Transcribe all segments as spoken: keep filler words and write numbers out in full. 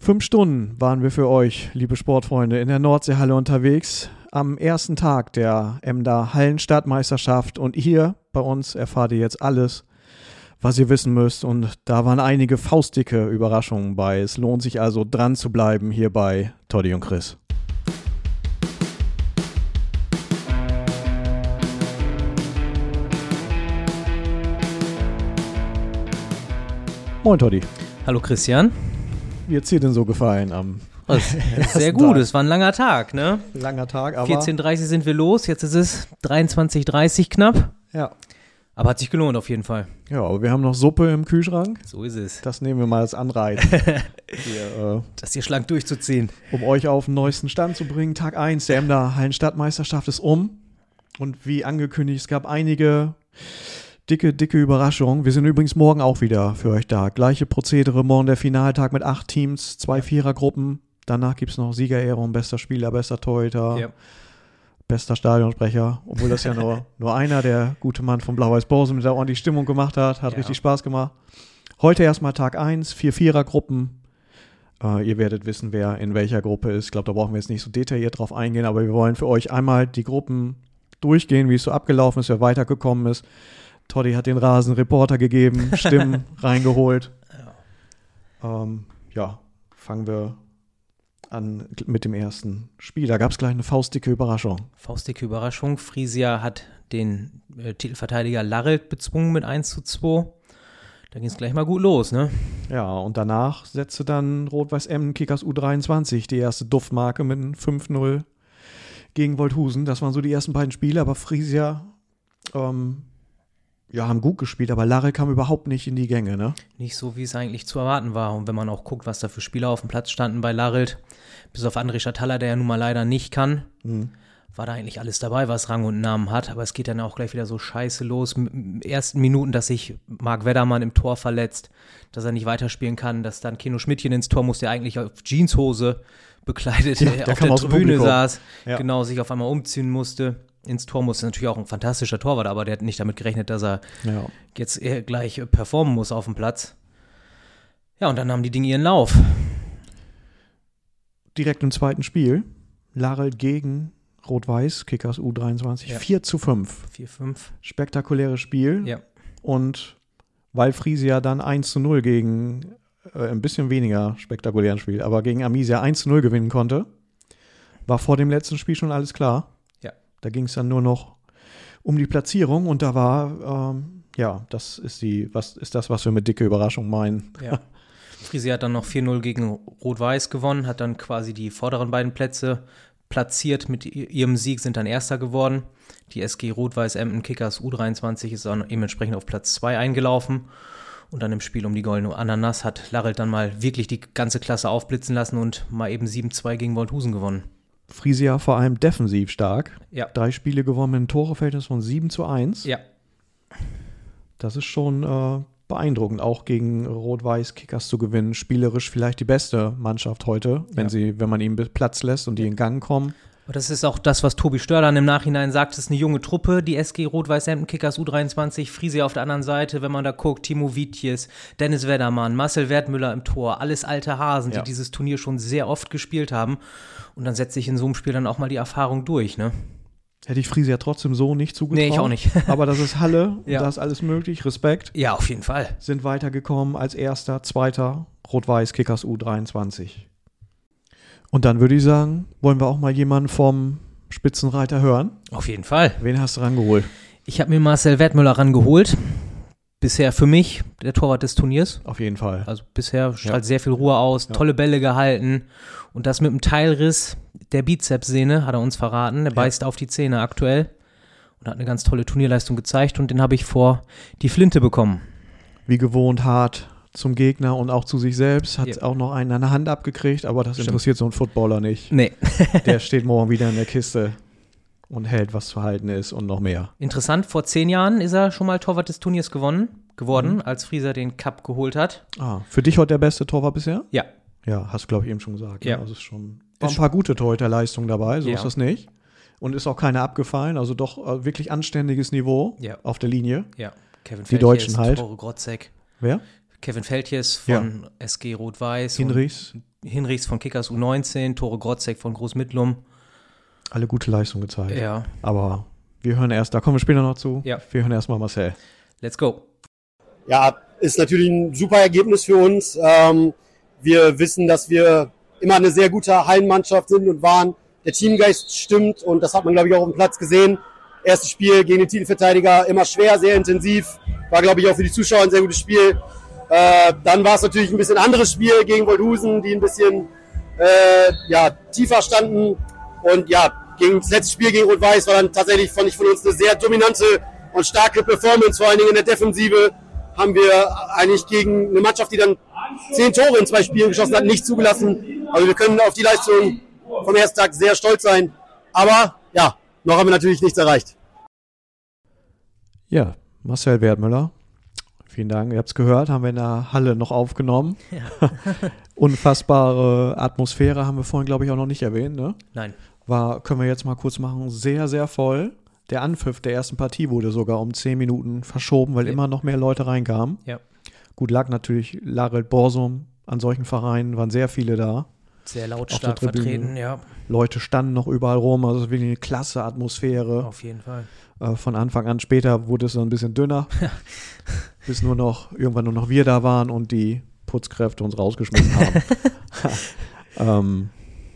Fünf Stunden waren wir für euch, liebe Sportfreunde, in der Nordseehalle unterwegs. Am ersten Tag der Emder Hallenstadtmeisterschaft. Und hier bei uns erfahrt ihr jetzt alles, was ihr wissen müsst. Und da waren einige faustdicke Überraschungen bei. Es lohnt sich also dran zu bleiben hier bei Toddy und Chris. Moin Toddy. Hallo Christian. Wie hat's dir denn so gefallen am Sehr gut, Tag. Es war ein langer Tag, ne? Langer Tag, aber vierzehn Uhr dreißig sind wir los, jetzt ist es dreiundzwanzig Uhr dreißig knapp. Ja. Aber hat sich gelohnt auf jeden Fall. Ja, aber wir haben noch Suppe im Kühlschrank. So ist es. Das nehmen wir mal als Anreiz. hier, äh, das hier schlank durchzuziehen. Um euch auf den neuesten Stand zu bringen. Tag eins der Emder Hallenstadtmeisterschaft ist um. Und wie angekündigt, es gab einige dicke, dicke Überraschungen. Wir sind übrigens morgen auch wieder für euch da. Gleiche Prozedere, morgen der Finaltag mit acht Teams, zwei Vierergruppen. Danach gibt es noch Siegerehrung, bester Spieler, bester Torhüter, ja. bester Stadionsprecher. Obwohl das ja nur, nur einer, der gute Mann von Blau-Weiß-Borsen, mit der ordentlich Stimmung gemacht hat. Hat ja. richtig Spaß gemacht. Heute erstmal Tag eins, vier Vierergruppen. Äh, ihr werdet wissen, wer in welcher Gruppe ist. Ich glaube, da brauchen wir jetzt nicht so detailliert drauf eingehen, aber wir wollen für euch einmal die Gruppen durchgehen, wie es so abgelaufen ist, wer weitergekommen ist. Toddy hat den Rasenreporter gegeben, Stimmen reingeholt. Ja. Ähm, ja, fangen wir an mit dem ersten Spiel. Da gab es gleich eine faustdicke Überraschung. Faustdicke Überraschung. Friesia hat den äh, Titelverteidiger Larelt bezwungen mit eins zu zwei. Da ging es gleich mal gut los, ne? Ja, und danach setzte dann Rot-Weiß Emden Kickers U dreiundzwanzig die erste Duftmarke mit einem fünf null gegen Wolthusen. Das waren so die ersten beiden Spiele, aber Friesia ähm, ja, haben gut gespielt, aber Larelt kam überhaupt nicht in die Gänge, ne? Nicht so, wie es eigentlich zu erwarten war. Und wenn man auch guckt, was da für Spieler auf dem Platz standen bei Larelt, bis auf André Schatalla, der ja nun mal leider nicht kann, mhm. war da eigentlich alles dabei, was Rang und Namen hat. Aber es geht dann auch gleich wieder so scheiße los. Mit den ersten Minuten, dass sich Marc Weddermann im Tor verletzt, dass er nicht weiterspielen kann, dass dann Keno Schmidtchen ins Tor muss, der eigentlich auf Jeanshose bekleidet ja, der auf der Tribüne saß, ja. genau, sich auf einmal umziehen musste. Ins Tor musste, natürlich auch ein fantastischer Torwart, aber der hat nicht damit gerechnet, dass er ja. jetzt gleich performen muss auf dem Platz. Ja, und dann haben die Dinge ihren Lauf. Direkt im zweiten Spiel, Larelt gegen Rot-Weiß, Kickers U dreiundzwanzig, ja. vier zu fünf. vier fünf. Spektakuläres Spiel. Ja. Und weil Friesia dann eins zu null gegen äh, ein bisschen weniger spektakulären Spiel, aber gegen Amisia eins zu null gewinnen konnte, war vor dem letzten Spiel schon alles klar. Da ging es dann nur noch um die Platzierung und da war, ähm, ja, das ist die, was ist das, was wir mit dicke Überraschung meinen. Ja. Friesia hat dann noch vier null gegen Rot-Weiß gewonnen, hat dann quasi die vorderen beiden Plätze platziert. Mit ihrem Sieg sind dann Erster geworden. Die S G Rot-Weiß Emden Kickers U dreiundzwanzig ist dann dementsprechend auf Platz zwei eingelaufen. Und dann im Spiel um die Goldene Ananas hat Larelt dann mal wirklich die ganze Klasse aufblitzen lassen und mal eben sieben zwei gegen Wolthusen gewonnen. Friesia vor allem defensiv stark. Ja. Drei Spiele gewonnen mit einem Toreverhältnis von sieben zu eins. Ja. Das ist schon äh, beeindruckend, auch gegen Rot-Weiß Kickers zu gewinnen. Spielerisch vielleicht die beste Mannschaft heute, wenn ja. sie, wenn man ihnen Platz lässt und die in Gang kommen. Aber das ist auch das, was Tobi Stör dann im Nachhinein sagt. Es ist eine junge Truppe, die S G Rot-Weiß Emden Kickers U dreiundzwanzig, Friesia auf der anderen Seite, wenn man da guckt, Timo Wietjes, Dennis Weddermann, Marcel Wertmüller im Tor, alles alte Hasen, ja. die dieses Turnier schon sehr oft gespielt haben. Und dann setzt sich in so einem Spiel dann auch mal die Erfahrung durch, ne? Hätte ich Friesia trotzdem so nicht zugetraut. Nee, ich auch nicht. Aber das ist Halle, ja. da ist alles möglich, Respekt. Ja, auf jeden Fall. Sind weitergekommen als Erster, Zweiter, Rot-Weiß Kickers U dreiundzwanzig. Und dann würde ich sagen, wollen wir auch mal jemanden vom Spitzenreiter hören? Auf jeden Fall. Wen hast du rangeholt? Ich habe mir Marcel Wertmüller rangeholt. Bisher für mich der Torwart des Turniers. Auf jeden Fall. Also bisher strahlt ja. sehr viel Ruhe aus, ja. tolle Bälle gehalten. Und das mit einem Teilriss der Bizepssehne, hat er uns verraten. Der ja. beißt auf die Zähne aktuell und hat eine ganz tolle Turnierleistung gezeigt. Und den habe ich vor die Flinte bekommen. Wie gewohnt hart zum Gegner und auch zu sich selbst. Hat ja. auch noch einen an der Hand abgekriegt, aber das Stimmt. interessiert so einen Footballer nicht. Nee. Der steht morgen wieder in der Kiste und hält, was zu halten ist und noch mehr. Interessant, vor zehn Jahren ist er schon mal Torwart des Turniers gewonnen, geworden, mhm. als Frieser den Cup geholt hat. Ah, für dich heute der beste Torwart bisher? Ja. Ja, hast du, glaube ich, eben schon gesagt. Ja. Ne? Also es schon waren ein paar gute Torhüterleistungen dabei, so ja. ist das nicht. Und ist auch keine abgefallen, also doch äh, wirklich anständiges Niveau ja. auf der Linie. Ja, Kevin Die Deutschen halt. Tore Grotzek. Wer? Kevin Feltjes von ja. S G Rot-Weiß. Hinrichs. Hinrichs von Kickers U neunzehn, Tore Grotzek von Großmittlum. Alle gute Leistung gezeigt. Ja. Aber wir hören erst, da kommen wir später noch zu. Ja. Wir hören erstmal Marcel. Let's go. Ja, ist natürlich ein super Ergebnis für uns. Ähm, wir wissen, dass wir immer eine sehr gute Hallenmannschaft sind und waren. Der Teamgeist stimmt und das hat man, glaube ich, auch auf dem Platz gesehen. Erstes Spiel gegen den Titelverteidiger, immer schwer, sehr intensiv. War, glaube ich, auch für die Zuschauer ein sehr gutes Spiel. Äh, dann war es natürlich ein bisschen anderes Spiel gegen Wolthusen, die ein bisschen äh, ja, tiefer standen. Und ja, gegen das letzte Spiel gegen Rot-Weiß war dann tatsächlich, fand ich, von uns eine sehr dominante und starke Performance. Vor allen Dingen in der Defensive haben wir eigentlich gegen eine Mannschaft, die dann zehn Tore in zwei Spielen geschossen hat, nicht zugelassen. Also wir können auf die Leistung vom ersten Tag sehr stolz sein. Aber ja, noch haben wir natürlich nichts erreicht. Ja, Marcel Wertmüller. Vielen Dank. Ihr habt es gehört, haben wir in der Halle noch aufgenommen. Ja. Unfassbare Atmosphäre haben wir vorhin, glaube ich, auch noch nicht erwähnt. Ne? Nein. War, können wir jetzt mal kurz machen, sehr, sehr voll. Der Anpfiff der ersten Partie wurde sogar um zehn Minuten verschoben, weil ja. immer noch mehr Leute reinkamen. Ja. Gut, lag natürlich Larelt, Borsum, an solchen Vereinen waren sehr viele da. Sehr lautstark vertreten, ja. Leute standen noch überall rum, also wirklich eine klasse Atmosphäre. Auf jeden Fall. Äh, von Anfang an, später wurde es dann ein bisschen dünner, bis nur noch, irgendwann nur noch wir da waren und die Putzkräfte uns rausgeschmissen haben. ähm,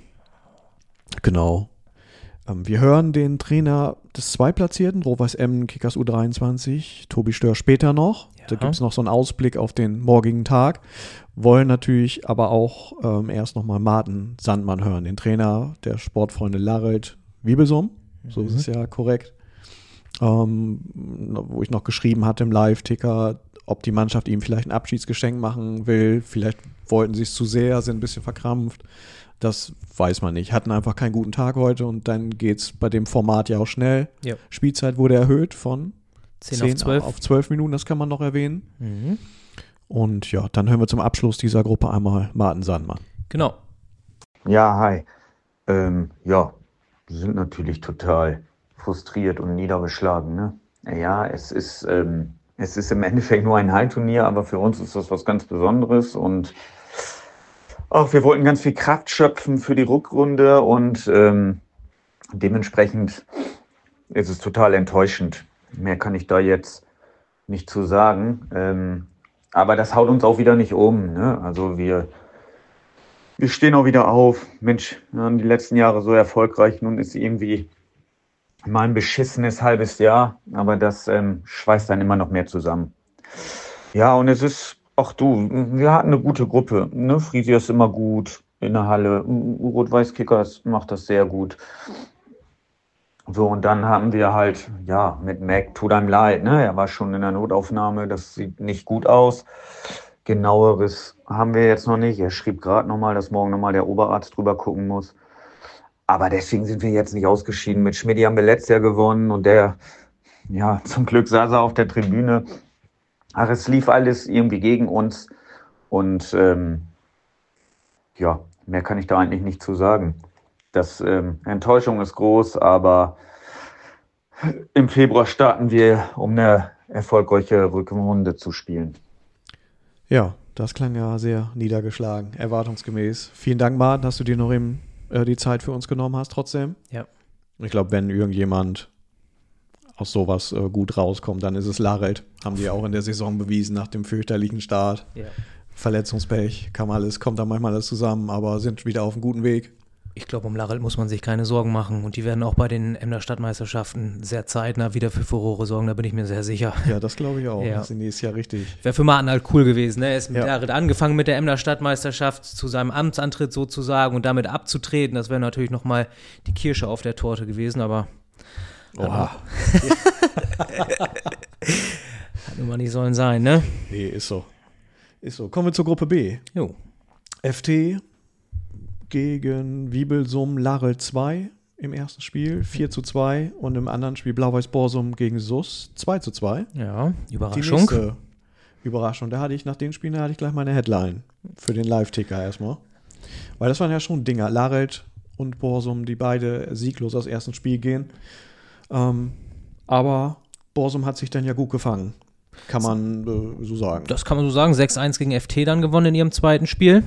genau. Ähm, wir hören den Trainer des Zweitplatzierten, Rot-Weiß Emden, Kickers U dreiundzwanzig, Tobi Stör später noch. Ja. Da gibt es noch so einen Ausblick auf den morgigen Tag. Wollen natürlich aber auch ähm, erst nochmal Martin Sandmann hören, den Trainer der Sportfreunde Larelt Wiebelsum, mhm. so ist es ja korrekt. Ähm, wo ich noch geschrieben hatte im Live-Ticker, ob die Mannschaft ihm vielleicht ein Abschiedsgeschenk machen will. Vielleicht wollten sie es zu sehr, sind ein bisschen verkrampft. Das weiß man nicht. Hatten einfach keinen guten Tag heute und dann geht es bei dem Format ja auch schnell. Ja. Spielzeit wurde erhöht von zehn auf zwölf Minuten, das kann man noch erwähnen. Mhm. Und ja, dann hören wir zum Abschluss dieser Gruppe einmal Martin Sandmann. Genau. Ja, hi. Ähm, ja, wir sind natürlich total frustriert und niedergeschlagen. Ne? Ja, es ist, ähm, es ist im Endeffekt nur ein Heimturnier, aber für uns ist das was ganz Besonderes und auch wir wollten ganz viel Kraft schöpfen für die Rückrunde und ähm, dementsprechend ist es total enttäuschend. Mehr kann ich da jetzt nicht zu sagen. Ähm, aber das haut uns auch wieder nicht um. Ne? Also wir, wir stehen auch wieder auf. Mensch, wir waren die letzten Jahre so erfolgreich. Nun ist irgendwie mal ein beschissenes halbes Jahr, aber das ähm, schweißt dann immer noch mehr zusammen. Ja, und es ist, ach du, wir hatten eine gute Gruppe. Ne? Frisia ist immer gut in der Halle. Rot-Weiß-Kickers macht das sehr gut. So, und dann haben wir halt, ja, mit Mac, tut einem leid, ne? Er war schon in der Notaufnahme, das sieht nicht gut aus. Genaueres haben wir jetzt noch nicht. Er schrieb gerade nochmal, dass morgen nochmal der Oberarzt drüber gucken muss. Aber deswegen sind wir jetzt nicht ausgeschieden. Mit Schmidi haben wir letztes Jahr gewonnen und der, ja, zum Glück saß er auf der Tribüne. Ach, es lief alles irgendwie gegen uns und ähm, ja, mehr kann ich da eigentlich nicht zu sagen. Das ähm, Enttäuschung ist groß, aber im Februar starten wir, um eine erfolgreiche Rückrunde zu spielen. Ja, das klang ja sehr niedergeschlagen, erwartungsgemäß. Vielen Dank, Martin, dass du dir noch eben äh, die Zeit für uns genommen hast trotzdem. Ja. Ich glaube, wenn irgendjemand aus sowas äh, gut rauskommt, dann ist es Larelt. Haben die auch in der Saison bewiesen nach dem fürchterlichen Start. Ja. Verletzungspech, kam alles, kommt da manchmal alles zusammen, aber sind wieder auf einem guten Weg. Ich glaube, um Larelt muss man sich keine Sorgen machen und die werden auch bei den Emder Stadtmeisterschaften sehr zeitnah wieder für Furore sorgen, da bin ich mir sehr sicher. Ja, das glaube ich auch. Ja. Das ist nächstes Jahr richtig. Wäre für Martin halt cool gewesen, ne? Er ist mit Ja. Larelt angefangen mit der Emder Stadtmeisterschaft zu seinem Amtsantritt sozusagen und damit abzutreten. Das wäre natürlich nochmal die Kirsche auf der Torte gewesen, aber Oha. hat nun mal nicht sollen sein, ne? Nee, ist so. Ist so. Kommen wir zur Gruppe B. Jo. F T gegen Wiebelsum Larelt zwei im ersten Spiel, vier zu zwei und im anderen Spiel Blau-Weiß-Borsum gegen S U S zwei zu zwei. Ja, Die Überraschung. nächste Überraschung. Da hatte ich nach den Spielen, da hatte ich gleich meine Headline für den Live-Ticker erstmal. Weil das waren ja schon Dinger. Larelt und Borsum, die beide sieglos aus ersten Spiel gehen. Ähm, aber Borsum hat sich dann ja gut gefangen. Kann man äh, so sagen. Das kann man so sagen. sechs eins gegen F T dann gewonnen in ihrem zweiten Spiel.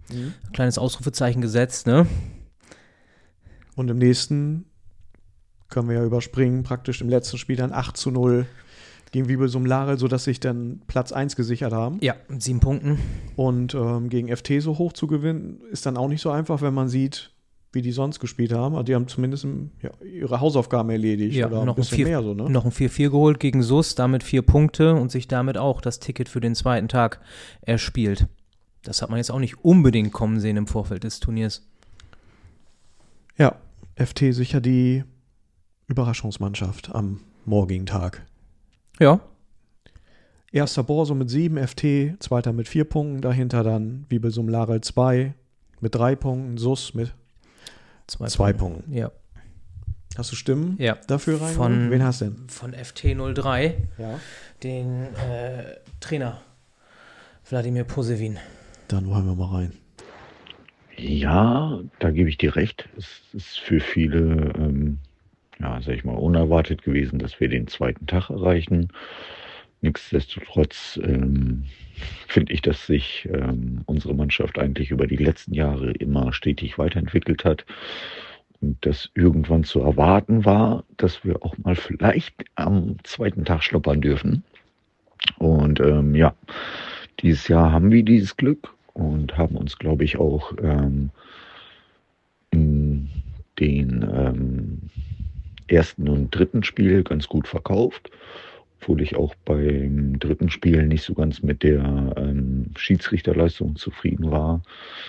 Mhm. Kleines Ausrufezeichen gesetzt, ne? Und im nächsten können wir ja überspringen, praktisch im letzten Spiel dann acht zu null gegen Wiebelsum Larel, sodass sich dann Platz eins gesichert haben. Ja, mit sieben Punkten. Und ähm, gegen F T so hoch zu gewinnen, ist dann auch nicht so einfach, wenn man sieht, wie die sonst gespielt haben. Also die haben zumindest im, ja, ihre Hausaufgaben erledigt. Ja, oder noch ein bisschen ein vier, mehr so, ne? Noch ein vier vier geholt gegen S U S, damit vier Punkte und sich damit auch das Ticket für den zweiten Tag erspielt. Das hat man jetzt auch nicht unbedingt kommen sehen im Vorfeld des Turniers. Ja, F T sicher die Überraschungsmannschaft am morgigen Tag. Ja. Erster Borsum mit sieben, F T, zweiter mit vier Punkten, dahinter dann Wiebelsum Larel zwei mit drei Punkten, S U S mit zwei, zwei Punkten. Punkten. Ja. Hast du Stimmen ja. dafür rein? Von, Wen hast du denn? Von F T null drei, ja. den äh, Trainer Wladimir Posewin. Dann wollen wir mal rein. Ja, da gebe ich dir recht. Es ist für viele, ähm, ja, sag ich mal, unerwartet gewesen, dass wir den zweiten Tag erreichen. Nichtsdestotrotz ähm, finde ich, dass sich ähm, unsere Mannschaft eigentlich über die letzten Jahre immer stetig weiterentwickelt hat und dass irgendwann zu erwarten war, dass wir auch mal vielleicht am zweiten Tag schnuppern dürfen. Und ähm, ja, dieses Jahr haben wir dieses Glück und haben uns, glaube ich, auch ähm, in den ähm, ersten und dritten Spiel ganz gut verkauft, obwohl ich auch beim dritten Spiel nicht so ganz mit der ähm, Schiedsrichterleistung zufrieden war.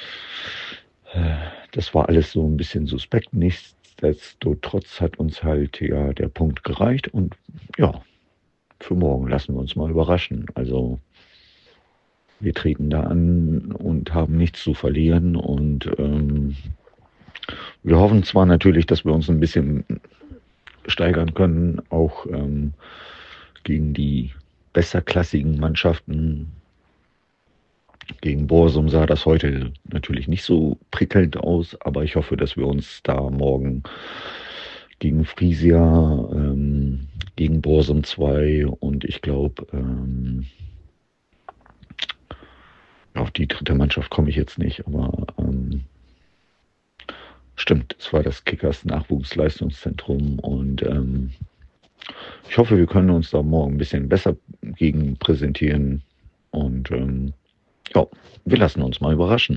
Das war alles so ein bisschen suspekt. Nichtsdestotrotz hat uns halt ja der Punkt gereicht und ja, für morgen lassen wir uns mal überraschen. Also wir treten da an und haben nichts zu verlieren und ähm, wir hoffen zwar natürlich, dass wir uns ein bisschen steigern können, auch ähm, gegen die besserklassigen Mannschaften. Gegen Borsum sah das heute natürlich nicht so prickelnd aus, aber ich hoffe, dass wir uns da morgen gegen Friesia, ähm, gegen Borsum zwei und ich glaube, ähm, auf die dritte Mannschaft komme ich jetzt nicht, aber ähm, stimmt, es war das Kickers Nachwuchsleistungszentrum und ähm, ich hoffe, wir können uns da morgen ein bisschen besser gegen präsentieren und ähm, ja, wir lassen uns mal überraschen.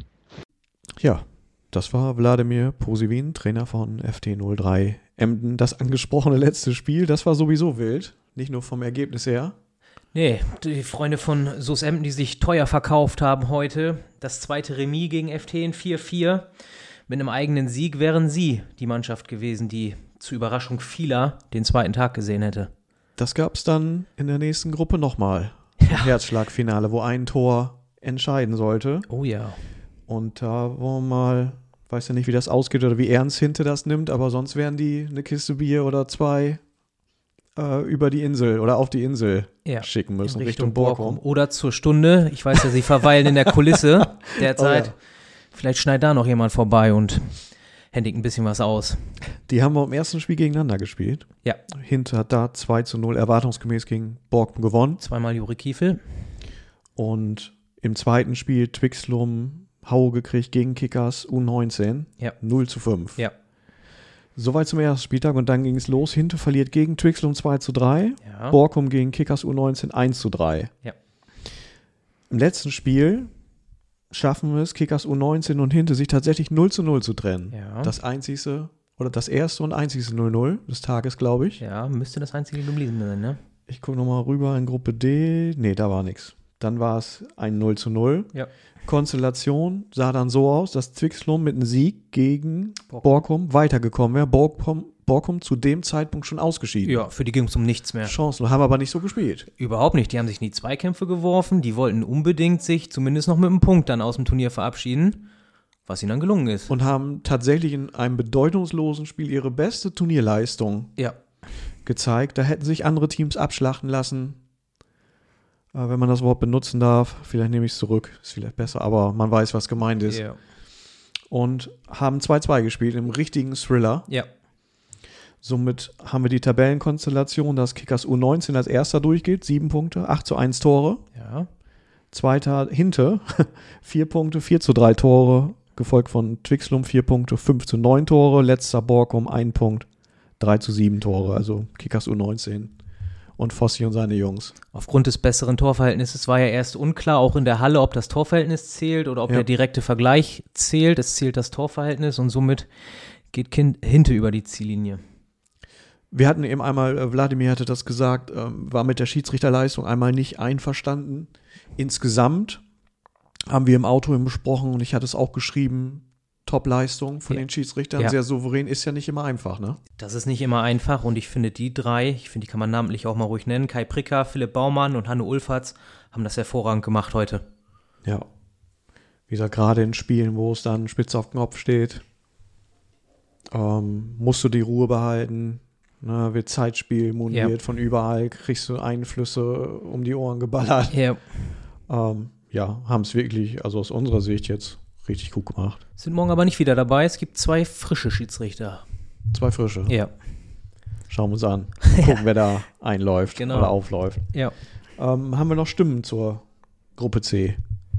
Ja, das war Wladimir Posewin, Trainer von F T null drei Emden. Das angesprochene letzte Spiel, das war sowieso wild, nicht nur vom Ergebnis her. Nee, die Freunde von S U S Emden, die sich teuer verkauft haben heute, das zweite Remis gegen F T in vier vier. Mit einem eigenen Sieg wären sie die Mannschaft gewesen, die zur Überraschung vieler den zweiten Tag gesehen hätte. Das gab es dann in der nächsten Gruppe nochmal. Ja. Herzschlagfinale, wo ein Tor entscheiden sollte. Oh ja. Und da wollen wir mal, weiß ja nicht, wie das ausgeht oder wie ernst Hinte das nimmt, aber sonst werden die eine Kiste Bier oder zwei äh, über die Insel oder auf die Insel ja. schicken müssen, in Richtung, Richtung Borkum. Borkum. Oder zur Stunde. Ich weiß ja, sie verweilen in der Kulisse derzeit. Oh ja. Vielleicht schneidet da noch jemand vorbei und händigt ein bisschen was aus. Die haben wir im ersten Spiel gegeneinander gespielt. Ja. Hinte hat da zwei zu null erwartungsgemäß gegen Borkum gewonnen. Zweimal Juri Kiefel. Und im zweiten Spiel Twixlum Hau gekriegt gegen Kickers U neunzehn. Ja. null zu fünf. Ja. Soweit zum ersten Spieltag und dann ging es los. Hinte verliert gegen Twixlum zwei zu drei. Ja. Borkum gegen Kickers U neunzehn eins zu drei. Ja. Im letzten Spiel schaffen wir es, Kickers U neunzehn und Hinte sich tatsächlich null zu null zu trennen. Ja. Das einzigste oder das erste und einzigste null null des Tages, glaube ich. Ja, müsste das einzige geblieben sein, ne? Ich gucke nochmal rüber in Gruppe D. Nee, da war nichts. Dann war es ein null zu null. Ja. Konstellation sah dann so aus, dass Twixlum mit einem Sieg gegen Borkum. Borkum weitergekommen wäre. Borkum, Borkum zu dem Zeitpunkt schon ausgeschieden. Ja, für die ging es um nichts mehr. Chancen, haben aber nicht so gespielt. Überhaupt nicht. Die haben sich in die Zweikämpfe geworfen. Die wollten unbedingt sich zumindest noch mit einem Punkt dann aus dem Turnier verabschieden, was ihnen dann gelungen ist. Und haben tatsächlich in einem bedeutungslosen Spiel ihre beste Turnierleistung ja. gezeigt. Da hätten sich andere Teams abschlachten lassen. Äh, wenn man das Wort benutzen darf, vielleicht nehme ich es zurück, ist vielleicht besser, aber man weiß, was gemeint ist. Ja. Und haben zwei zwei gespielt im richtigen Thriller. Ja. Somit haben wir die Tabellenkonstellation, dass Kickers U neunzehn als erster durchgeht, sieben Punkte, acht zu eins Tore. Ja. Zweiter Hinte, vier Punkte, vier zu drei Tore, gefolgt von Twixlum, vier Punkte, fünf zu neun Tore. Letzter Borkum, ein Punkt, drei zu sieben Tore, also Kickers U neunzehn. Und Fossi und seine Jungs. Aufgrund des besseren Torverhältnisses war ja erst unklar, auch in der Halle, ob das Torverhältnis zählt oder ob Ja. der direkte Vergleich zählt. Es zählt das Torverhältnis und somit geht kind, Hinte über die Ziellinie. Wir hatten eben einmal, äh, Wladimir hatte das gesagt, ähm, war mit der Schiedsrichterleistung einmal nicht einverstanden. Insgesamt haben wir im Auto eben besprochen und ich hatte es auch geschrieben, Top-Leistung von Ja. den Schiedsrichtern, Ja. sehr souverän, ist ja nicht immer einfach, ne? Das ist nicht immer einfach und ich finde die drei, ich finde, die kann man namentlich auch mal ruhig nennen, Kai Pricker, Philipp Baumann und Hanne Ulfatz, haben das hervorragend gemacht heute. Ja. Wie gesagt, gerade in Spielen, wo es dann spitz auf den Kopf steht, ähm, musst du die Ruhe behalten, ne, wird Zeitspiel moniert Ja. von überall, kriegst du Einflüsse um die Ohren geballert. Ja. Ähm, ja, haben es wirklich, also aus unserer Sicht jetzt richtig gut gemacht. Sind morgen aber nicht wieder dabei, es gibt zwei frische Schiedsrichter. Zwei frische. Ja. Schauen wir uns an. Gucken, wer da einläuft Genau. oder aufläuft. Ja. Ähm, haben wir noch Stimmen zur Gruppe C?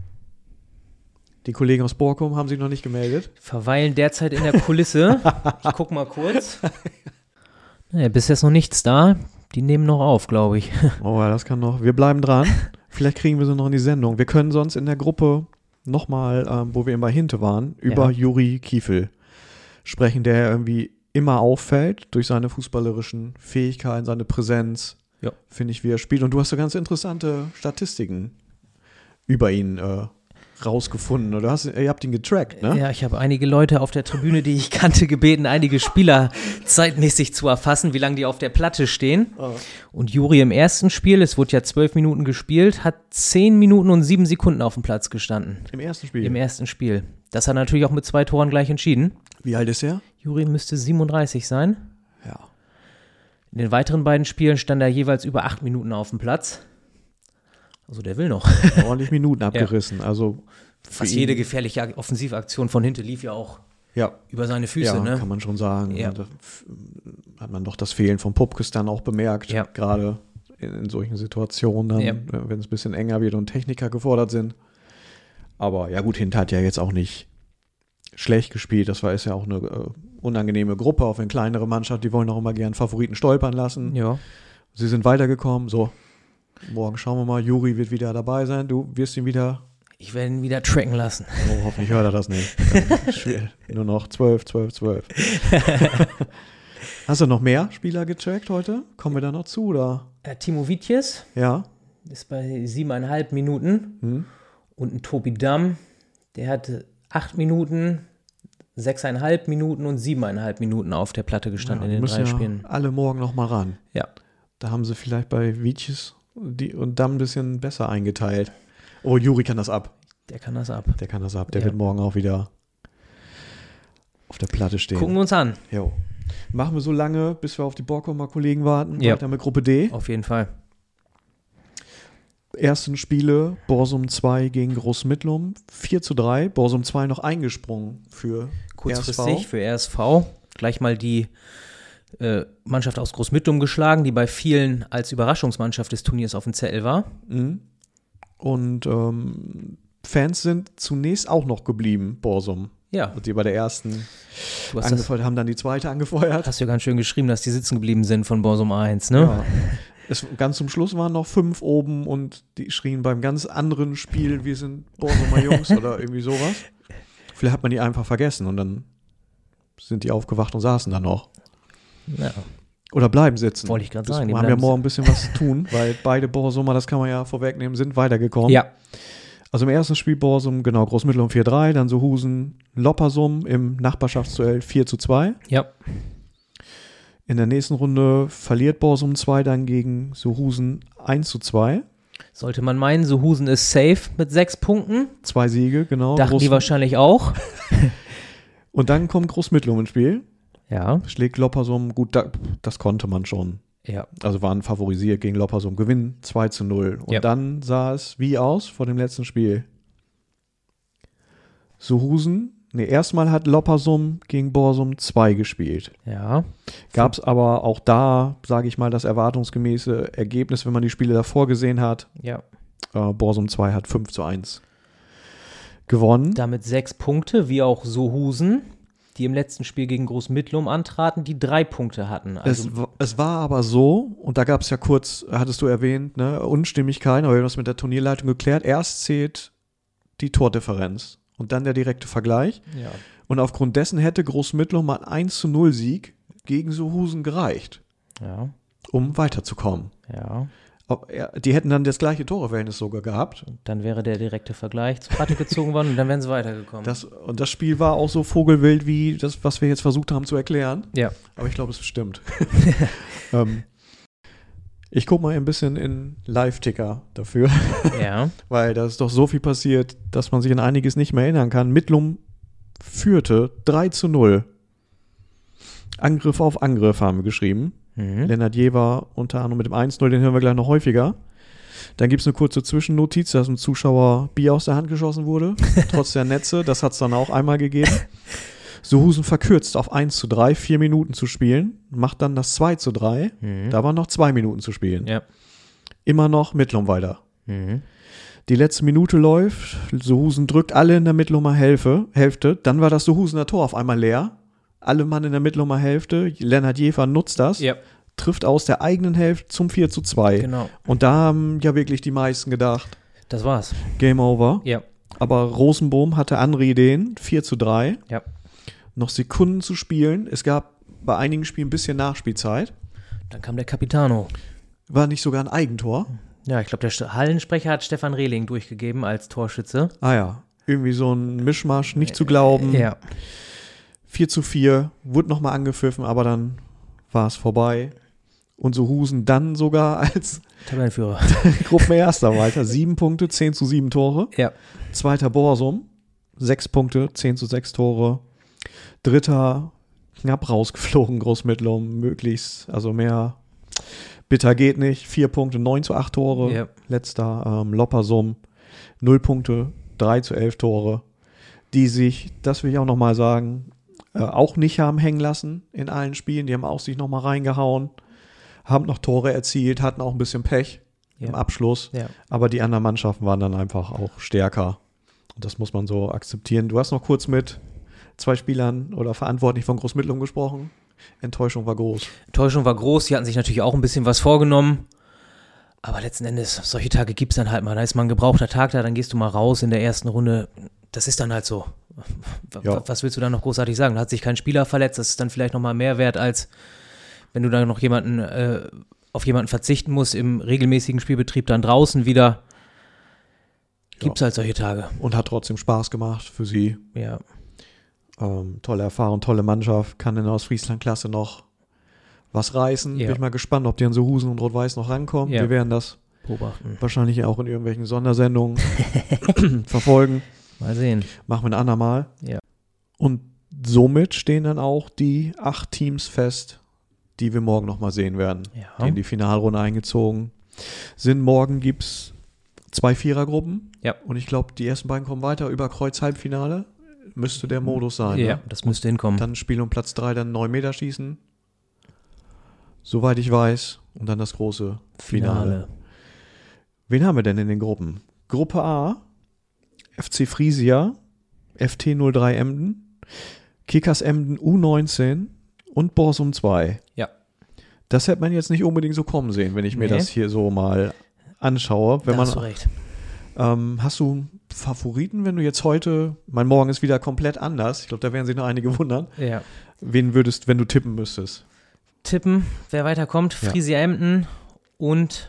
Die Kollegen aus Borkum haben sich noch nicht gemeldet. Verweilen derzeit in der Kulisse. Ich guck mal kurz. Naja, bisher ist noch nichts da. Die nehmen noch auf, glaube ich. Oh ja, das kann noch. Wir bleiben dran. Vielleicht kriegen wir sie noch in die Sendung. Wir können sonst in der Gruppe nochmal, ähm, wo wir eben bei Hinte waren, über Ja. Juri Kiefel sprechen, der irgendwie immer auffällt durch seine fußballerischen Fähigkeiten, seine Präsenz, Ja. finde ich, wie er spielt. Und du hast so ganz interessante Statistiken über ihn äh, rausgefunden. Oder hast, ihr habt ihn getrackt, ne? Ja, ich habe einige Leute auf der Tribüne, die ich kannte, gebeten, einige Spieler zeitmäßig zu erfassen, wie lange die auf der Platte stehen. Oh. Und Juri im ersten Spiel, es wurde ja zwölf Minuten gespielt, hat zehn Minuten und sieben Sekunden auf dem Platz gestanden. Im ersten Spiel. Im ersten Spiel. Das hat er natürlich auch mit zwei Toren gleich entschieden. Wie alt ist er? Juri müsste siebenunddreißig sein. Ja. In den weiteren beiden Spielen stand er jeweils über acht Minuten auf dem Platz. Also der will noch. Ordentlich Minuten abgerissen. Also für Fast ihn- jede gefährliche Offensivaktion von Hinte lief ja auch Ja, über seine Füße. ja, Ne? kann man schon sagen. Ja. Und da f- hat man doch das Fehlen von Pupkes dann auch bemerkt, Ja. gerade in, in solchen Situationen, dann, Ja. wenn es ein bisschen enger wird und Techniker gefordert sind. Aber ja gut, Hinte hat ja jetzt auch nicht schlecht gespielt. Das war ist ja auch eine äh, unangenehme Gruppe, auch wenn kleinere Mannschaft, die wollen auch immer gern Favoriten stolpern lassen. Ja. Sie sind weitergekommen. So, morgen schauen wir mal. Juri wird wieder dabei sein. Du wirst ihn wieder. Ich werde ihn wieder tracken lassen. Oh, hoffentlich hört er das nicht. Dann schwer. Nur noch zwölf, zwölf, zwölf. Hast du noch mehr Spieler gecheckt heute? Kommen wir da noch zu, oder? Äh, Timo Wietjes Ja. ist bei siebeneinhalb Minuten. Hm? Und ein Tobi Damm, der hatte acht Minuten, sechseinhalb Minuten und siebeneinhalb Minuten auf der Platte gestanden Ja, in die den müssen drei ja Spielen. alle morgen noch mal ran. Ja. Da haben sie vielleicht bei Vicis die und Damm ein bisschen besser eingeteilt. Oh, Juri kann das ab. Der kann das ab. Der kann das ab. Der Ja. wird morgen auch wieder auf der Platte stehen. Gucken wir uns an. Jo. Machen wir so lange, bis wir auf die Borkumer Kollegen warten. Ja. Weiter mit Gruppe D. Auf jeden Fall. Ersten Spiele, Borsum zwei gegen Großmittlum, vier zu drei. Borsum zwei noch eingesprungen für Kurzfristig R S V. für R S V. Gleich mal die äh, Mannschaft aus Großmittlum geschlagen, die bei vielen als Überraschungsmannschaft des Turniers auf dem Zettel war. Mhm. Und ähm, Fans sind zunächst auch noch geblieben, Borsum. Ja, Die bei der ersten du hast, das, angefeuert haben, dann die zweite angefeuert. hast du ja ganz schön geschrieben, dass die sitzen geblieben sind von Borsum eins, ne? Ja. Es, ganz zum Schluss waren noch fünf oben und die schrien beim ganz anderen Spiel, wir sind Borsumer Jungs oder irgendwie sowas. Vielleicht hat man die einfach vergessen und dann sind die aufgewacht und saßen da noch. Ja. Oder bleiben sitzen. Wollte ich gerade Das- sagen, die Wir haben ja bleiben morgen ein bisschen was zu tun, weil beide Borsumer, das kann man ja vorwegnehmen, sind weitergekommen. Ja, Also im ersten Spiel Borsum, genau, Großmittlum vier drei, dann Sohusen, Loppersum im Nachbarschaftsduell vier zu zwei. ja. In der nächsten Runde verliert Borsum zwei dann gegen Sohusen eins zu zwei. Sollte man meinen, Sohusen ist safe mit sechs Punkten. Zwei Siege, genau. Dachten die Groß- wahrscheinlich auch. Und dann kommt Großmittlum ins Spiel. Ja. Schlägt Loppersum, gut, da, das konnte man schon. Ja. Also waren favorisiert gegen Loppersum, gewinnen zwei zu null. Und Ja. dann sah es wie aus vor dem letzten Spiel? Sohusen, nee, erstmal hat Loppersum gegen Borsum zwei gespielt. Ja. Gab es aber auch da, sage ich mal, das erwartungsgemäße Ergebnis, wenn man die Spiele davor gesehen hat. Ja. Äh, Borsum zwei hat fünf zu eins gewonnen. Damit sechs Punkte, wie auch Sohusen, die im letzten Spiel gegen Großmittlum antraten, die drei Punkte hatten. Also es, es war aber so, und da gab es ja kurz, hattest du erwähnt, ne, Unstimmigkeiten, aber wir haben das mit der Turnierleitung geklärt. Erst zählt die Tordifferenz und dann der direkte Vergleich. ja. Und aufgrund dessen hätte Großmittlum mal eins zu null Sieg gegen Sohusen gereicht, Ja, um weiterzukommen. ja. Ob er, die hätten dann das gleiche Toreverhältnis sogar gehabt. Dann wäre der direkte Vergleich zu Rate gezogen worden und dann wären sie weitergekommen. Das, und das Spiel war auch so vogelwild wie das, was wir jetzt versucht haben zu erklären. ja. Aber ich glaube, es stimmt. ähm, ich gucke mal ein bisschen in Live-Ticker dafür, Ja. weil da ist doch so viel passiert, dass man sich an einiges nicht mehr erinnern kann. Mittlum führte drei zu null. Angriff auf Angriff haben wir geschrieben. Mhm. Lennart Jever unter anderem mit dem eins null, den hören wir gleich noch häufiger. Dann gibt es eine kurze Zwischennotiz, dass ein Zuschauer Bier aus der Hand geschossen wurde, trotz der Netze. Das hat es dann auch einmal gegeben. Sohusen verkürzt auf eins zu drei, vier Minuten zu spielen, macht dann das zwei zu drei. Mhm. Da waren noch zwei Minuten zu spielen. Ja. Immer noch Mittlum weiter. Mhm. Die letzte Minute läuft, Sohusen drückt alle in der Mittlumer Hälfte, Hälfte. Dann war das Sohusener Tor auf einmal leer. Alle Mann in der Mittlumer Hälfte. Lennart Jever nutzt das, Ja. trifft aus der eigenen Hälfte zum vier zu zwei. Genau. Und da haben ja wirklich die meisten gedacht, Das war's. Game over. Ja. Aber Rosenbohm hatte andere Ideen, vier zu drei. Ja. Noch Sekunden zu spielen. Es gab bei einigen Spielen ein bisschen Nachspielzeit. Dann kam der Capitano. War nicht sogar ein Eigentor? Ja, ich glaube, der St- Hallensprecher hat Stefan Rehling durchgegeben als Torschütze. Ah ja, irgendwie so ein Mischmasch, nicht zu glauben. Ja. vier zu vier, wurde nochmal angepfiffen, aber dann war es vorbei. Und Sohusen dann sogar als Tabellenführer. Gruppenerster weiter. Sieben Punkte, zehn zu sieben Tore. Ja. Zweiter Borsum, sechs Punkte, zehn zu sechs Tore. Dritter, knapp rausgeflogen, Großmittlum, möglichst, also mehr bitter geht nicht. Vier Punkte, neun zu acht Tore. Ja. Letzter ähm, Loppersum, null Punkte, drei zu elf Tore. Die sich, das will ich auch nochmal sagen, äh, auch nicht haben hängen lassen in allen Spielen. Die haben auch sich nochmal reingehauen, haben noch Tore erzielt, hatten auch ein bisschen Pech Ja. im Abschluss. Ja. Aber die anderen Mannschaften waren dann einfach auch stärker. Und das muss man so akzeptieren. Du hast noch kurz mit zwei Spielern oder Verantwortlichen von Großmittlum gesprochen. Enttäuschung war groß. Enttäuschung war groß. Die hatten sich natürlich auch ein bisschen was vorgenommen. Aber letzten Endes, solche Tage gibt es dann halt mal. Da ist mal ein gebrauchter Tag da, dann gehst du mal raus in der ersten Runde. Das ist dann halt so. W- Ja. Was willst du da noch großartig sagen? Da hat sich kein Spieler verletzt. Das ist dann vielleicht nochmal mehr wert, als wenn du da noch jemanden äh, auf jemanden verzichten musst im regelmäßigen Spielbetrieb dann draußen wieder. Gibt es halt solche Tage. Und hat trotzdem Spaß gemacht für sie. Ja. Ähm, tolle Erfahrung, tolle Mannschaft. Kann in der Ostfriesland-Klasse noch was reißen. Ja. Bin ich mal gespannt, ob die an Sohusen und Rot-Weiß noch rankommen. Ja. Wir werden das Beobachten. wahrscheinlich auch in irgendwelchen Sondersendungen verfolgen. Mal sehen. Machen wir ein andermal. Ja. Und somit stehen dann auch die acht Teams fest, die wir morgen nochmal sehen werden. Ja. Die in die Finalrunde eingezogen sind. Morgen gibt es zwei Vierergruppen. Ja. Und ich glaube, die ersten beiden kommen weiter über Kreuz-Halbfinale. Müsste der Modus sein. Ja, Ne? das müsste hinkommen. Dann Spiel um Platz drei, dann neun Meter schießen. Soweit ich weiß. Und dann das große Finale. Finale. Wen haben wir denn in den Gruppen? Gruppe A, F C Friesia, F T null drei Emden, Kickers Emden U neunzehn und Borsum zwei. Ja. Das hätte man jetzt nicht unbedingt so kommen sehen, wenn ich mir Nee. das hier so mal anschaue. Wenn Da man, hast du recht. ähm, hast du Favoriten, wenn du jetzt heute, mein Morgen ist wieder komplett anders, ich glaube, da werden sich noch einige wundern, Ja. wen würdest, wenn du tippen müsstest? Tippen, wer weiterkommt, Ja. Friesia Emden und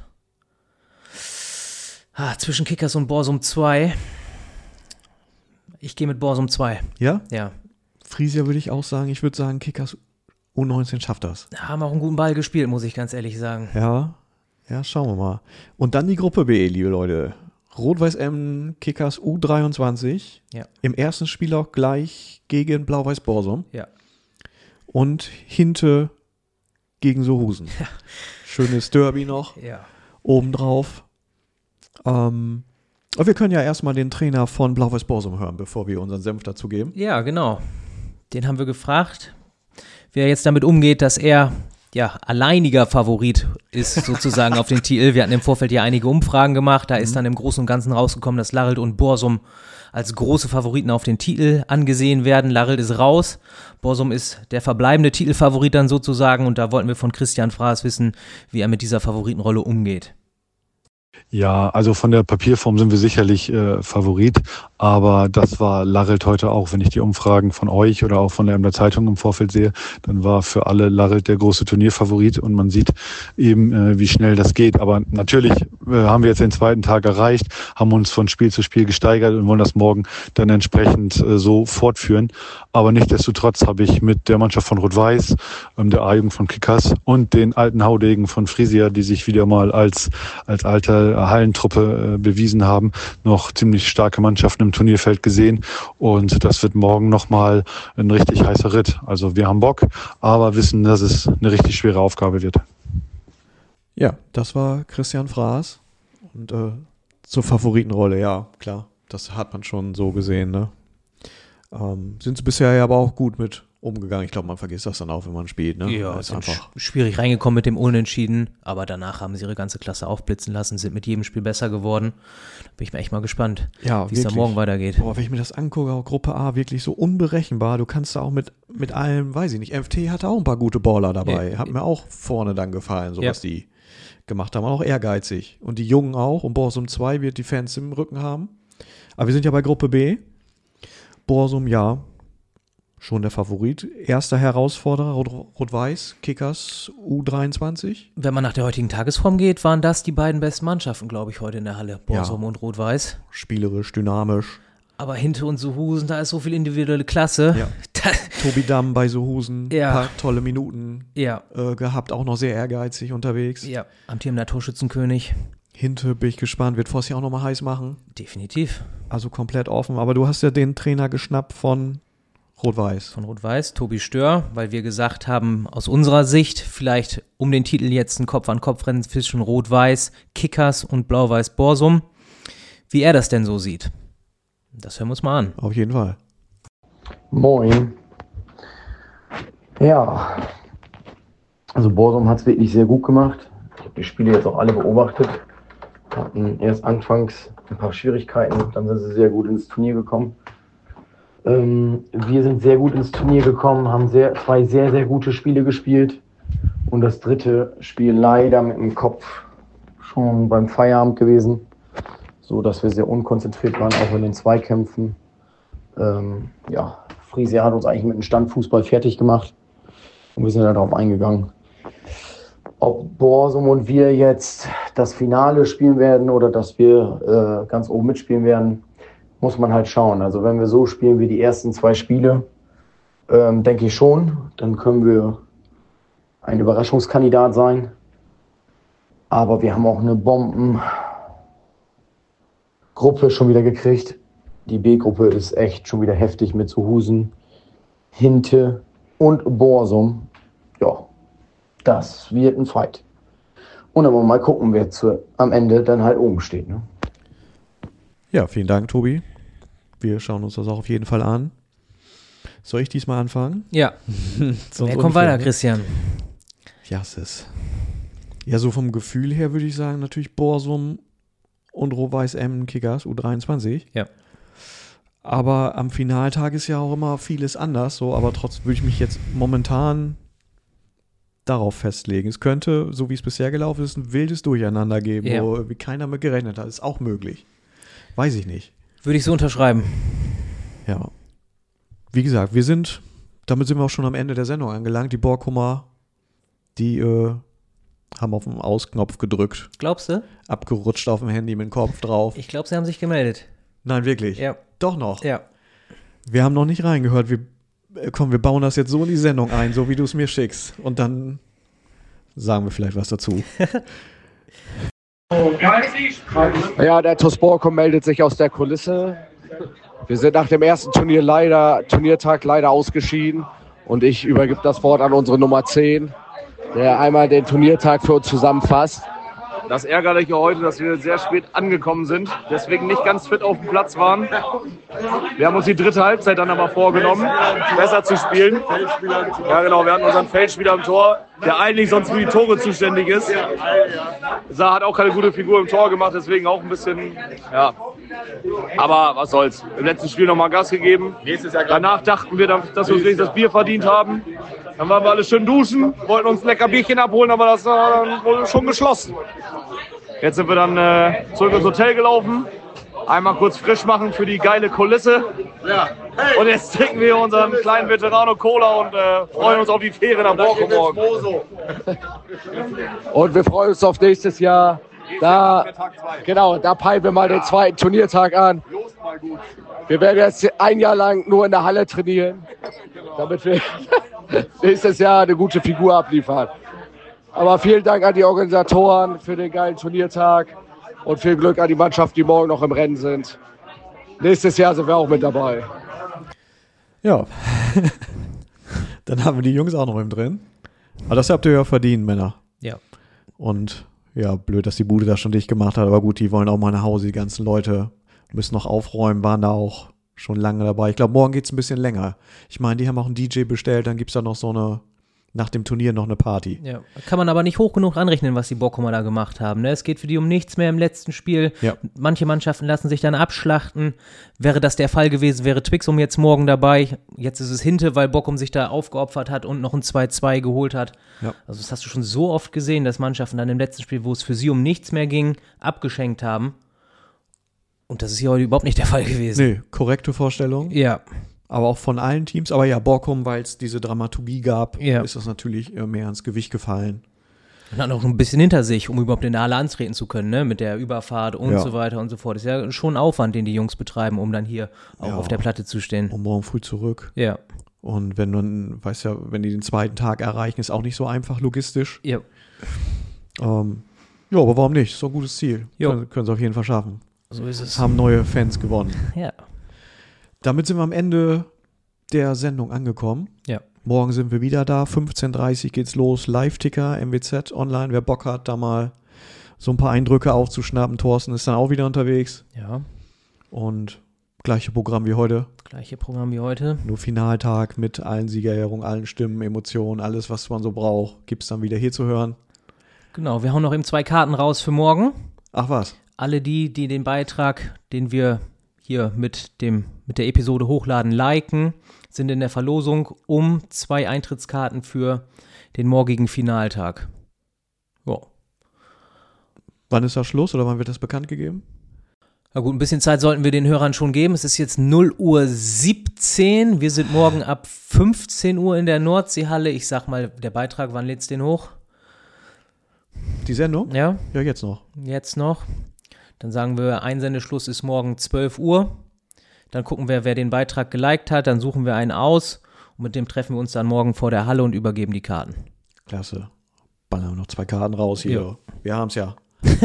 ah, zwischen Kickers und Borsum zwei. Ich gehe mit Borsum zwei. Ja? Ja. Friesia würde ich auch sagen, ich würde sagen, Kickers U neunzehn schafft das. Haben auch einen guten Ball gespielt, muss ich ganz ehrlich sagen. Ja, ja, schauen wir mal. Und dann die Gruppe B, liebe Leute. Rot-Weiß Emden, Kickers U dreiundzwanzig. Ja. Im ersten Spiel auch gleich gegen Blau-Weiß Borsum. Ja. Und Hinte gegen Sohusen. Schönes Derby noch Ja. obendrauf. Ähm, aber wir können ja erstmal den Trainer von Blau-Weiß Borsum hören, bevor wir unseren Senf dazu geben. Ja, genau. Den haben wir gefragt, wie er jetzt damit umgeht, dass er ja, alleiniger Favorit ist sozusagen auf den Titel. Wir hatten im Vorfeld ja einige Umfragen gemacht. Da mhm. ist dann im Großen und Ganzen rausgekommen, dass Larelt und Borsum als große Favoriten auf den Titel angesehen werden. Larelt ist raus. Borsum ist der verbleibende Titelfavorit dann sozusagen. Und da wollten wir von Christian Fraß wissen, wie er mit dieser Favoritenrolle umgeht. Ja, also von der Papierform sind wir sicherlich äh, Favorit, aber das war Larelt heute auch. Wenn ich die Umfragen von euch oder auch von der Emder Zeitung im Vorfeld sehe, dann war für alle Larelt der große Turnierfavorit und man sieht eben, äh, wie schnell das geht. Aber natürlich äh, haben wir jetzt den zweiten Tag erreicht, haben uns von Spiel zu Spiel gesteigert und wollen das morgen dann entsprechend äh, so fortführen. Aber nichtsdestotrotz habe ich mit der Mannschaft von Rot-Weiß, ähm, der A-Jugend von Kickers und den alten Haudegen von Frisia, die sich wieder mal als als alter Hallentruppe äh, bewiesen haben, noch ziemlich starke Mannschaften im Turnierfeld gesehen und das wird morgen nochmal ein richtig heißer Ritt. Also wir haben Bock, aber wissen, dass es eine richtig schwere Aufgabe wird. Ja, das war Christian Fraß und äh, zur Favoritenrolle, ja, klar, das hat man schon so gesehen, ne? Ähm, sind sie bisher ja aber auch gut mit umgegangen. Ich glaube, man vergisst das dann auch, wenn man spielt. Ne? Ja, ist sind einfach schwierig reingekommen mit dem Unentschieden, aber danach haben sie ihre ganze Klasse aufblitzen lassen, sind mit jedem Spiel besser geworden. Da bin ich mir echt mal gespannt, ja, wie es da morgen weitergeht. Boah, wenn ich mir das angucke, auch Gruppe A, wirklich so unberechenbar. Du kannst da auch mit, mit allem, weiß ich nicht, M F T hatte auch ein paar gute Baller dabei. Ja. Hat mir auch vorne dann gefallen, so Ja. was die gemacht haben. Auch ehrgeizig. Und die Jungen auch. Und Borsum zwei wird die Fans im Rücken haben. Aber wir sind ja bei Gruppe B. Borsum, ja, schon der Favorit. Erster Herausforderer, Rot- Rot-Weiß, Kickers U dreiundzwanzig. Wenn man nach der heutigen Tagesform geht, waren das die beiden besten Mannschaften, glaube ich, heute in der Halle. Borsum Ja. und Rot-Weiß. Spielerisch, dynamisch. Aber Hinte und Sohusen, da ist so viel individuelle Klasse. Ja. Da, Tobi Damm bei Sohusen, Ja. paar tolle Minuten ja, äh, gehabt, auch noch sehr ehrgeizig unterwegs. ja, amtierender Torschützenkönig. Hinte bin ich gespannt, wird Fossi auch nochmal heiß machen. Definitiv. Also komplett offen. Aber du hast ja den Trainer geschnappt von Rot-Weiß. Von Rot-Weiß, Tobi Stör, weil wir gesagt haben, aus unserer Sicht vielleicht um den Titel jetzt ein Kopf-an-Kopf-Rennen zwischen Rot-Weiß, Kickers und Blau-Weiß Borsum. Wie er das denn so sieht, das hören wir uns mal an. Auf jeden Fall. Moin. Ja, also Borsum hat es wirklich sehr gut gemacht. Ich habe die Spiele jetzt auch alle beobachtet. Hatten erst anfangs ein paar Schwierigkeiten, dann sind sie sehr gut ins Turnier gekommen. Ähm, wir sind sehr gut ins Turnier gekommen, haben sehr, zwei sehr, sehr gute Spiele gespielt. Und das dritte Spiel leider mit dem Kopf schon beim Feierabend gewesen, so dass wir sehr unkonzentriert waren, auch in den Zweikämpfen. Ähm, ja, Frisia hat uns eigentlich mit dem Standfußball fertig gemacht und wir sind da drauf eingegangen. Ob Borsum und wir jetzt das Finale spielen werden oder dass wir äh, ganz oben mitspielen werden, muss man halt schauen. Also wenn wir so spielen wie die ersten zwei Spiele, ähm, denke ich schon, dann können wir ein Überraschungskandidat sein. Aber wir haben auch eine Bombengruppe schon wieder gekriegt. Die B-Gruppe ist echt schon wieder heftig mit Sohusen, Hinte und Borsum. Ja, das wird ein Fight. Und dann wollen wir mal gucken, wer zu, am Ende dann halt oben steht. Ne? Ja, vielen Dank, Tobi. Wir schauen uns das auch auf jeden Fall an. Soll ich diesmal anfangen? Ja, Sonst wer kommt unfair, weiter, ne? Christian? Ja, es ist. Ja, so vom Gefühl her würde ich sagen, natürlich Borsum und Rot-Weiß Emmen Kickers U dreiundzwanzig. Ja. Aber am Finaltag ist ja auch immer vieles anders, so, aber trotzdem würde ich mich jetzt momentan darauf festlegen. Es könnte, so wie es bisher gelaufen ist, ein wildes Durcheinander geben, Ja. wo irgendwie keiner mit gerechnet hat. Ist auch möglich. Weiß ich nicht. Würde ich so unterschreiben. Ja. Wie gesagt, wir sind, damit sind wir auch schon am Ende der Sendung angelangt. Die Borkumer, die äh, haben auf den Ausknopf gedrückt, Glaubst du? abgerutscht auf dem Handy mit dem Kopf drauf. Ich glaube, sie haben sich gemeldet. Nein, wirklich. Ja. Doch noch. Ja. Wir haben noch nicht reingehört. Wir, äh, komm, wir bauen das jetzt so in die Sendung ein, so wie du es mir schickst. Und dann sagen wir vielleicht was dazu. Ja, der TuS Borkum meldet sich aus der Kulisse. Wir sind nach dem ersten Turnier leider, Turniertag leider ausgeschieden. Und ich übergebe das Wort an unsere Nummer zehn, der einmal den Turniertag für uns zusammenfasst. Das Ärgerliche heute, dass wir sehr spät angekommen sind, deswegen nicht ganz fit auf dem Platz waren. Wir haben uns die dritte Halbzeit dann aber vorgenommen, besser zu spielen. Ja genau, wir hatten unseren Feldspieler im Tor, der eigentlich sonst für die Tore zuständig ist. Sa hat auch keine gute Figur im Tor gemacht, deswegen auch ein bisschen, ja. Aber was soll's. Im letzten Spiel nochmal Gas gegeben. Danach dachten wir, dass wir uns wenigstens das Bier verdient haben. Dann waren wir alle schön duschen, wollten uns ein lecker Bierchen abholen, aber das war dann wohl schon geschlossen. Jetzt sind wir dann äh, zurück ins Hotel gelaufen, einmal kurz frisch machen für die geile Kulisse. Und jetzt trinken wir unseren kleinen Veterano Cola und äh, freuen uns auf die Fähre nach Borkum morgen. Und wir freuen uns auf nächstes Jahr. Da, genau, da peilen wir mal den zweiten Turniertag an. Wir werden jetzt ein Jahr lang nur in der Halle trainieren, damit wir nächstes Jahr eine gute Figur abliefern. Aber vielen Dank an die Organisatoren für den geilen Turniertag und viel Glück an die Mannschaft, die morgen noch im Rennen sind. Nächstes Jahr sind wir auch mit dabei. Ja, dann haben wir die Jungs auch noch im drin. Aber das habt ihr ja verdient, Männer. Ja. Und ja, blöd, dass die Bude das schon dicht gemacht hat, aber gut, die wollen auch mal nach Hause. Die ganzen Leute müssen noch aufräumen, waren da auch schon lange dabei. Ich glaube, morgen geht es ein bisschen länger. Ich meine, die haben auch einen D J bestellt, dann gibt es da noch so eine, nach dem Turnier noch eine Party. Ja, kann man aber nicht hoch genug anrechnen, was die Borkumer da gemacht haben. Ne? Es geht für die um nichts mehr im letzten Spiel. Ja. Manche Mannschaften lassen sich dann abschlachten. Wäre das der Fall gewesen, wäre Twixum jetzt morgen dabei. Jetzt ist es Hinte, weil Borkum sich da aufgeopfert hat und noch ein zwei zwei geholt hat. Ja. Also das hast du schon so oft gesehen, dass Mannschaften dann im letzten Spiel, wo es für sie um nichts mehr ging, abgeschenkt haben. Und das ist hier heute überhaupt nicht der Fall gewesen. Nee, korrekte Vorstellung. Ja. Aber auch von allen Teams. Aber ja, Borkum, weil es diese Dramaturgie gab, Ja. ist das natürlich mehr ins Gewicht gefallen. Und hat auch ein bisschen hinter sich, um überhaupt in der Halle antreten zu können, ne? Mit der Überfahrt und Ja. so weiter und so fort. Das ist ja schon ein Aufwand, den die Jungs betreiben, um dann hier auch Ja. auf der Platte zu stehen. Und morgen früh zurück. Ja. Und wenn man, weiß ja, wenn die den zweiten Tag erreichen, ist auch nicht so einfach logistisch. Ja. Ähm, ja, aber warum nicht? So ein gutes Ziel. Jo. Können, können sie auf jeden Fall schaffen. So ist es. Haben neue Fans gewonnen. Ja. Damit sind wir am Ende der Sendung angekommen. Ja. Morgen sind wir wieder da. fünfzehn Uhr dreißig geht's los. Live-Ticker, M W Z online. Wer Bock hat, da mal so ein paar Eindrücke aufzuschnappen. Thorsten ist dann auch wieder unterwegs. Ja. Und gleiche Programm wie heute. Gleiche Programm wie heute. Nur Finaltag mit allen Siegerehrungen, allen Stimmen, Emotionen, alles, was man so braucht, gibt's dann wieder hier zu hören. Genau, wir hauen noch eben zwei Karten raus für morgen. Ach was? Alle die, die den Beitrag, den wir hier mit dem mit der Episode hochladen, liken, sind in der Verlosung um zwei Eintrittskarten für den morgigen Finaltag. Ja. Wann ist das Schluss oder wann wird das bekannt gegeben? Na gut, ein bisschen Zeit sollten wir den Hörern schon geben. Es ist jetzt null Uhr siebzehn. Wir sind morgen ab fünfzehn Uhr in der Nordseehalle. Ich sag mal, der Beitrag, wann lädt's den hoch? Die Sendung? Ja. Ja, jetzt noch. Jetzt noch. Dann sagen wir, Einsendeschluss ist morgen zwölf Uhr. Dann gucken wir, wer den Beitrag geliked hat. Dann suchen wir einen aus. Und mit dem treffen wir uns dann morgen vor der Halle und übergeben die Karten. Klasse. Ballern wir noch zwei Karten raus hier. Ja. Wir haben's ja.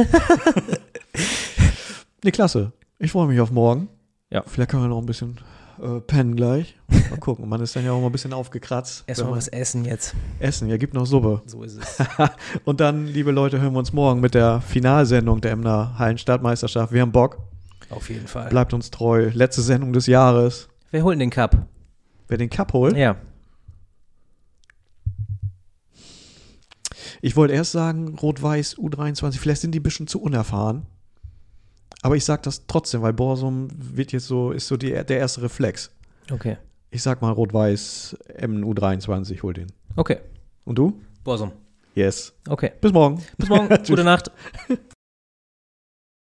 Nee, klasse. Ich freue mich auf morgen. Ja. Vielleicht können wir noch ein bisschen äh, pennen gleich. Mal gucken. Man ist dann ja auch mal ein bisschen aufgekratzt. Erstmal wenn man- was essen jetzt. Essen. Ja, gibt noch Suppe. So ist es. Und dann, liebe Leute, hören wir uns morgen mit der Finalsendung der Emner Hallenstadtmeisterschaft. Wir haben Bock. Auf jeden Fall. Bleibt uns treu. Letzte Sendung des Jahres. Wir holen den Cup. Wer den Cup holt? Ja. Ich wollte erst sagen, Rot-Weiß U dreiundzwanzig, vielleicht sind die ein bisschen zu unerfahren. Aber ich sag das trotzdem, weil Borsum wird jetzt so, ist so die, der erste Reflex. Okay. Ich sag mal Rot-Weiß M U dreiundzwanzig, hol den. Okay. Und du? Borsum. Yes. Okay. Bis morgen. Bis morgen. Gute Nacht.